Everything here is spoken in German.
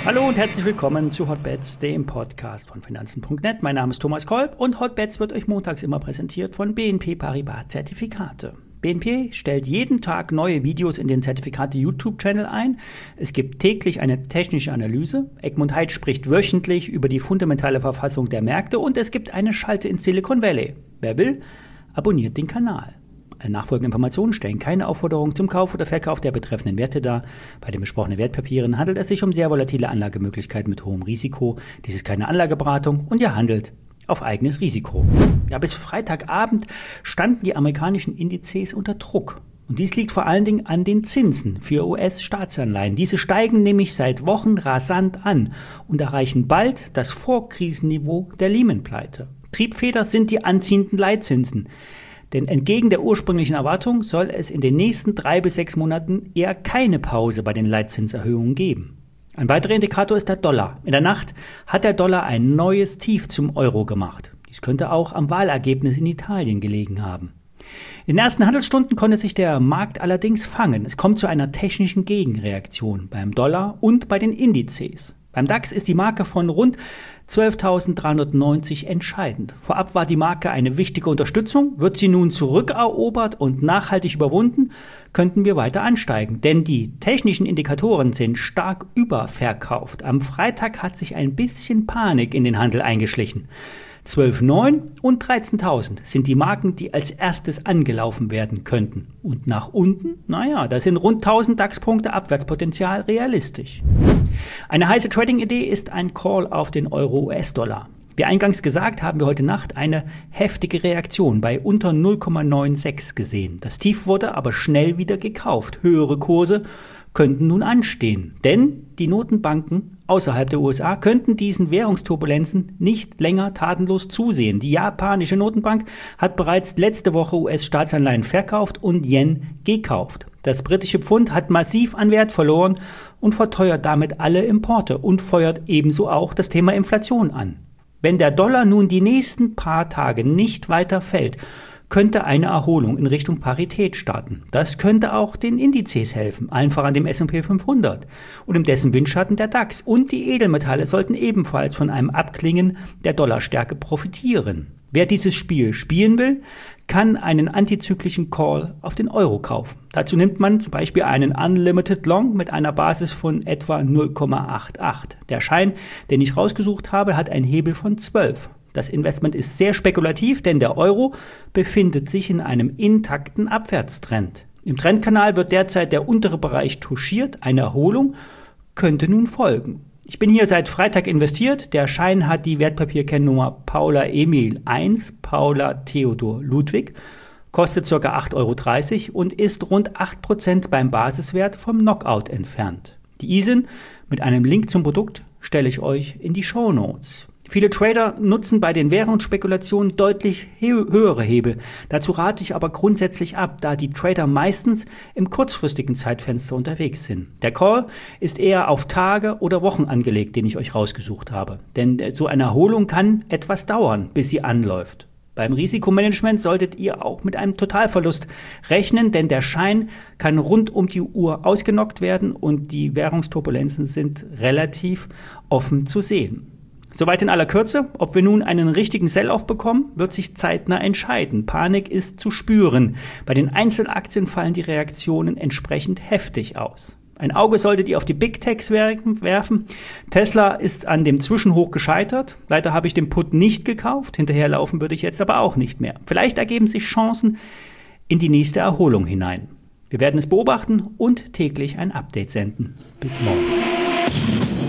Hallo und herzlich willkommen zu Hotbets, dem Podcast von Finanzen.net. Mein Name ist Thomas Kolb und Hotbets wird euch montags immer präsentiert von BNP Paribas Zertifikate. BNP stellt jeden Tag neue Videos in den Zertifikate-YouTube-Channel ein. Es gibt täglich eine technische Analyse. Egmont Heid spricht wöchentlich über die fundamentale Verfassung der Märkte und es gibt eine Schalte in Silicon Valley. Wer will, abonniert den Kanal. Alle nachfolgenden Informationen stellen keine Aufforderung zum Kauf oder Verkauf der betreffenden Werte dar. Bei den besprochenen Wertpapieren handelt es sich um sehr volatile Anlagemöglichkeiten mit hohem Risiko. Dies ist keine Anlageberatung und ihr handelt auf eigenes Risiko. Ja, bis Freitagabend standen die amerikanischen Indizes unter Druck. Und dies liegt vor allen Dingen an den Zinsen für US-Staatsanleihen. Diese steigen nämlich seit Wochen rasant an und erreichen bald das Vorkrisenniveau der Lehman-Pleite. Triebfeder sind die anziehenden Leitzinsen. Denn entgegen der ursprünglichen Erwartung soll es in den nächsten 3 bis 6 Monaten eher keine Pause bei den Leitzinserhöhungen geben. Ein weiterer Indikator ist der Dollar. In der Nacht hat der Dollar ein neues Tief zum Euro gemacht. Dies könnte auch am Wahlergebnis in Italien gelegen haben. In den ersten Handelsstunden konnte sich der Markt allerdings fangen. Es kommt zu einer technischen Gegenreaktion beim Dollar und bei den Indizes. Beim DAX ist die Marke von rund 12.390 entscheidend. Vorab war die Marke eine wichtige Unterstützung. Wird sie nun zurückerobert und nachhaltig überwunden, könnten wir weiter ansteigen. Denn die technischen Indikatoren sind stark überverkauft. Am Freitag hat sich ein bisschen Panik in den Handel eingeschlichen. 12.9 und 13.000 sind die Marken, die als erstes angelaufen werden könnten. Und nach unten, da sind rund 1.000 DAX-Punkte Abwärtspotenzial realistisch. Eine heiße Trading-Idee ist ein Call auf den Euro-US-Dollar. Wie eingangs gesagt, haben wir heute Nacht eine heftige Reaktion bei unter 0,96 gesehen. Das Tief wurde aber schnell wieder gekauft. Höhere Kurse könnten nun anstehen, denn die Notenbanken außerhalb der USA könnten diesen Währungsturbulenzen nicht länger tatenlos zusehen. Die japanische Notenbank hat bereits letzte Woche US-Staatsanleihen verkauft und Yen gekauft. Das britische Pfund hat massiv an Wert verloren und verteuert damit alle Importe und feuert ebenso auch das Thema Inflation an. Wenn der Dollar nun die nächsten paar Tage nicht weiter fällt, könnte eine Erholung in Richtung Parität starten. Das könnte auch den Indizes helfen, allen voran dem S&P 500 und in dessen Windschatten der DAX. Und die Edelmetalle sollten ebenfalls von einem Abklingen der Dollarstärke profitieren. Wer dieses Spiel spielen will, kann einen antizyklischen Call auf den Euro kaufen. Dazu nimmt man zum Beispiel einen Unlimited Long mit einer Basis von etwa 0,88. Der Schein, den ich rausgesucht habe, hat einen Hebel von 12. Das Investment ist sehr spekulativ, denn der Euro befindet sich in einem intakten Abwärtstrend. Im Trendkanal wird derzeit der untere Bereich touchiert. Eine Erholung könnte nun folgen. Ich bin hier seit Freitag investiert. Der Schein hat die Wertpapierkennnummer Paula Emil 1, Paula Theodor Ludwig, kostet ca. 8,30 € und ist rund 8% beim Basiswert vom Knockout entfernt. Die ISIN mit einem Link zum Produkt stelle ich euch in die Shownotes. Viele Trader nutzen bei den Währungsspekulationen deutlich höhere Hebel. Dazu rate ich aber grundsätzlich ab, da die Trader meistens im kurzfristigen Zeitfenster unterwegs sind. Der Call ist eher auf Tage oder Wochen angelegt, den ich euch rausgesucht habe. Denn so eine Erholung kann etwas dauern, bis sie anläuft. Beim Risikomanagement solltet ihr auch mit einem Totalverlust rechnen, denn der Schein kann rund um die Uhr ausgenockt werden und die Währungsturbulenzen sind relativ offen zu sehen. Soweit in aller Kürze. Ob wir nun einen richtigen Sell-Off bekommen, wird sich zeitnah entscheiden. Panik ist zu spüren. Bei den Einzelaktien fallen die Reaktionen entsprechend heftig aus. Ein Auge solltet ihr auf die Big Techs werfen. Tesla ist an dem Zwischenhoch gescheitert. Leider habe ich den Put nicht gekauft. Hinterherlaufen würde ich jetzt aber auch nicht mehr. Vielleicht ergeben sich Chancen in die nächste Erholung hinein. Wir werden es beobachten und täglich ein Update senden. Bis morgen.